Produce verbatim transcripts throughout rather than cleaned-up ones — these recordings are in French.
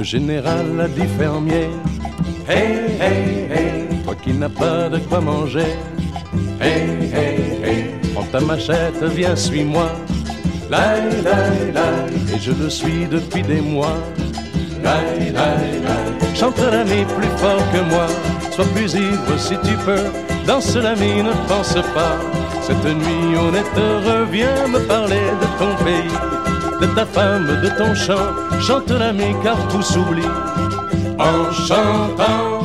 général a dit fermier, hey, hey, hey, toi qui n'as pas de quoi manger, hey, hey, hey, prends ta machette, viens, suis-moi, laï, laï, laï, et je le suis depuis des mois, laï, laï, laï, chante l'ami plus fort que moi, sois plus ivre si tu peux, danse l'ami, ne pense pas, cette nuit honnête reviens me parler de ton pays, de ta femme, de ton chant, chante l'ami car tout s'oublie en chantant.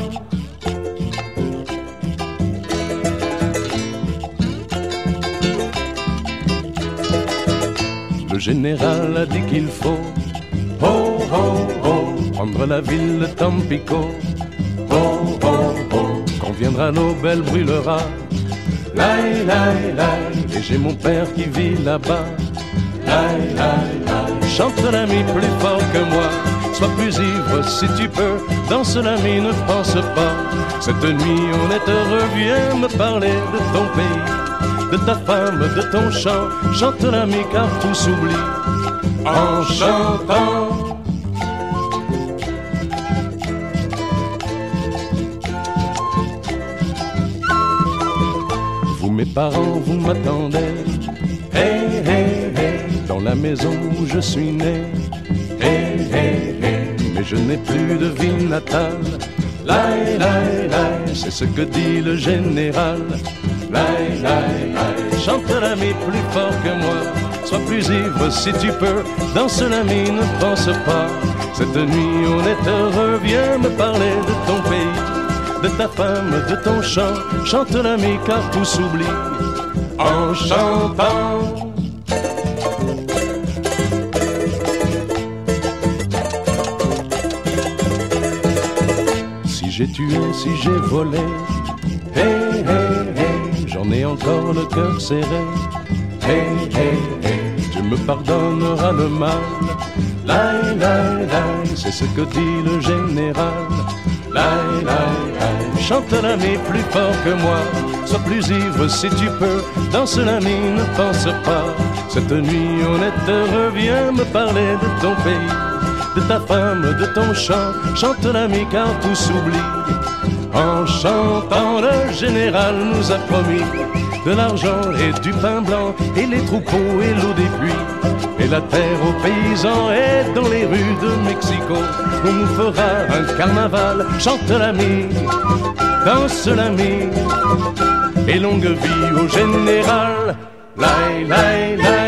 Le général a dit qu'il faut, oh, oh, oh, prendre la ville de Tampico, oh, oh, oh, quand viendra l'aube, elle brûlera, laï, laï, laï, et j'ai mon père qui vit là-bas, laï, laï, laï, chante l'ami plus fort que moi, sois plus ivre si tu peux, danse l'ami, ne pense pas, cette nuit honnête reviens me parler de ton pays, de ta femme, de ton chant, chante l'ami car tout s'oublie en chantant. Vous mes parents, vous m'attendez, hey, hey, hey, dans la maison où je suis né, hey, hey, hey, mais je n'ai plus de ville natale, laï, laï, laï, c'est ce que dit le général, laï, laï, laï, chante l'ami plus fort que moi, sois plus ivre si tu peux, danse l'ami, ne pense pas, cette nuit honnête reviens me parler de ton pays, de ta femme, de ton chant, chante l'ami car tout s'oublie en chantant. Si j'ai tué, si j'ai volé, hey, hey, hey, j'en ai encore le cœur serré, hey, hey, hey, Dieu me pardonnera le mal, laï, laï, laï, c'est ce que dit le général, laï, laï, laï, chante l'ami plus fort que moi, sois plus ivre si tu peux, danse l'ami, ne pense pas, cette nuit honnête reviens me parler de ton pays, de ta femme, de ton chant, chante l'ami car tout s'oublie en chantant. Le général nous a promis de l'argent et du pain blanc et les troupeaux et l'eau des puits et la terre aux paysans, et dans les rues de Mexico on nous fera un carnaval, chante l'ami, danse l'ami, et longue vie au général, laï, laï, laï.